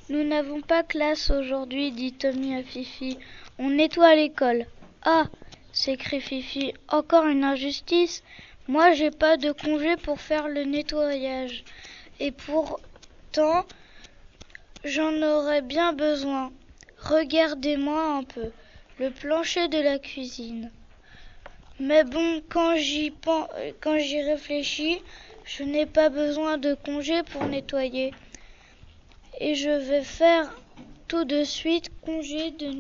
Nous n'avons pas classe aujourd'hui, dit Tommy à Fifi. On nettoie l'école. Ah, s'écrie Fifi, encore une injustice. Moi, j'ai pas de congé pour faire le nettoyage. Et pourtant, j'en aurais bien besoin. Regardez-moi un peu, le plancher de la cuisine. Mais bon, quand j'y réfléchis, je n'ai pas besoin de congé pour nettoyer. Et je vais faire tout de suite congé de nettoyer.